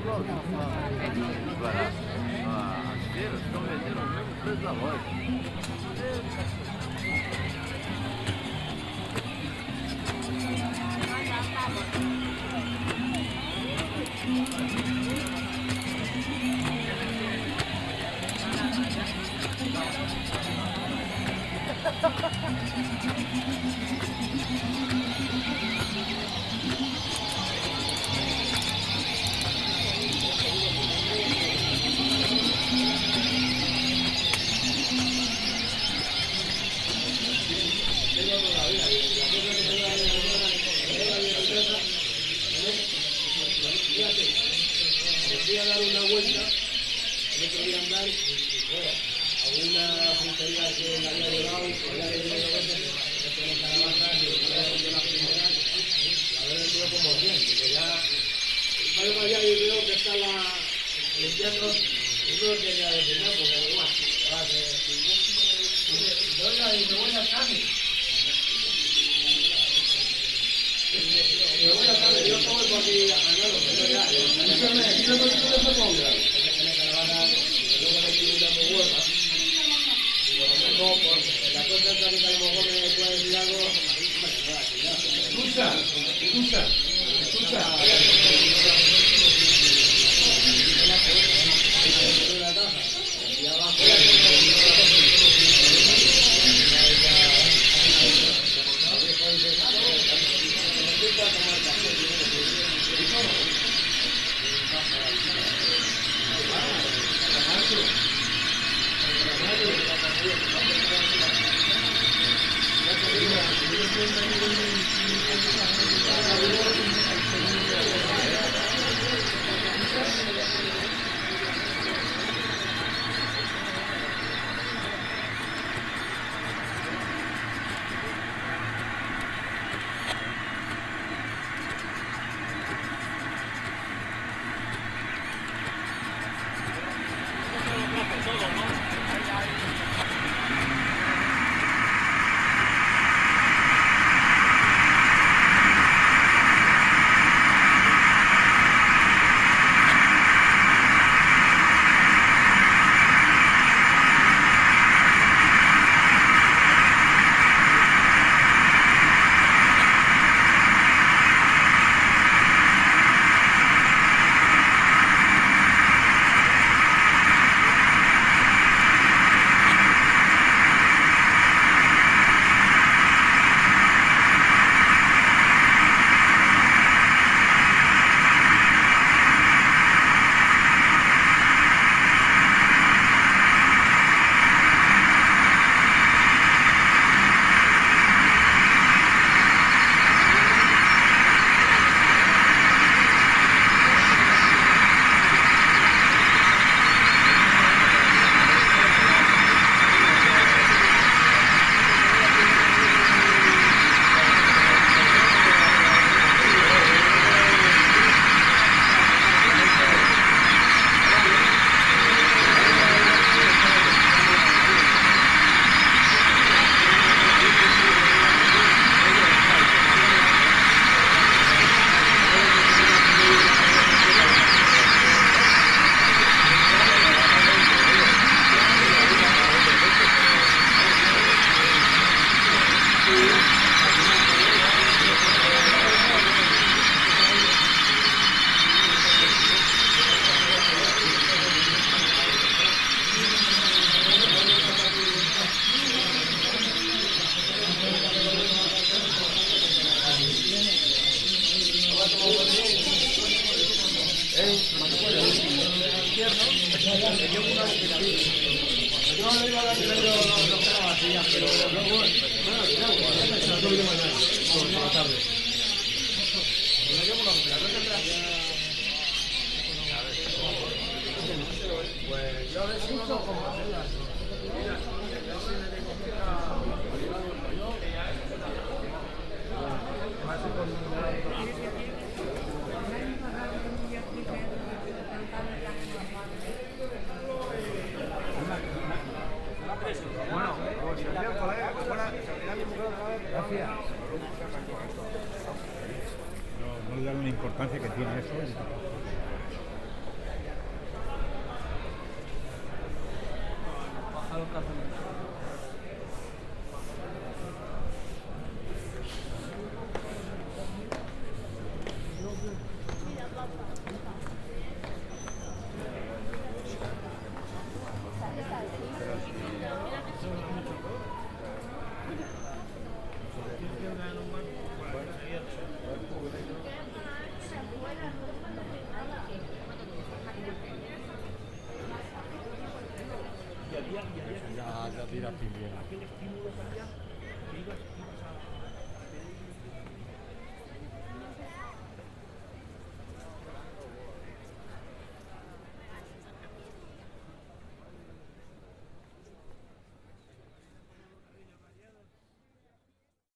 Barato. As feiras estão vendendo o mesmo preço da loja. Fui a dar una vuelta, el otro día andar, a una frutería que me había llevado, que había vendido veces, que tiene calabazas, y me había vendido las primeras, la había vendido como 100, porque ya, salgo allá y veo que está limpiando, y no quería decir nada, porque además, me voy a tarde. Me voy a tarde, yo como por aquí a Manolo, pero ya, la cosa es que a lo mejor me puede decir algo, escucha. Y abajo No le dan la importancia que tiene eso. nunca se me... Ya tira bien. aquel estímulo que había, que ibas a